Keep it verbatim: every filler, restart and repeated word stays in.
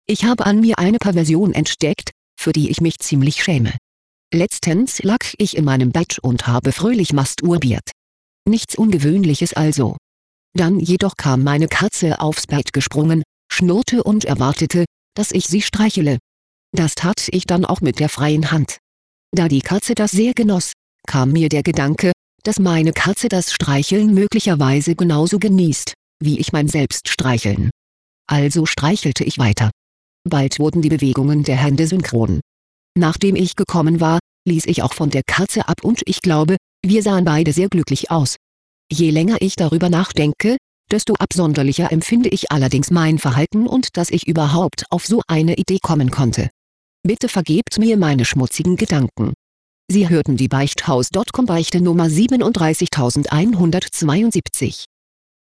Ich habe an mir eine Perversion entdeckt, für die ich mich ziemlich schäme. Letztens lag ich in meinem Bett und habe fröhlich masturbiert. Nichts Ungewöhnliches also. Dann jedoch kam meine Katze aufs Bett gesprungen, schnurrte und erwartete, dass ich sie streichele. Das tat ich dann auch mit der freien Hand. Da die Katze das sehr genoss, kam mir der Gedanke, dass meine Katze das Streicheln möglicherweise genauso genießt, wie ich mein Selbststreicheln. Also streichelte ich weiter. Bald wurden die Bewegungen der Hände synchron. Nachdem ich gekommen war, ließ ich auch von der Katze ab und ich glaube, wir sahen beide sehr glücklich aus. Je länger ich darüber nachdenke, desto absonderlicher empfinde ich allerdings mein Verhalten und dass ich überhaupt auf so eine Idee kommen konnte. Bitte vergebt mir meine schmutzigen Gedanken. Sie hörten die Beichthaus Punkt com Beichte Nummer siebenunddreißigtausendeinhundertzweiundsiebzig.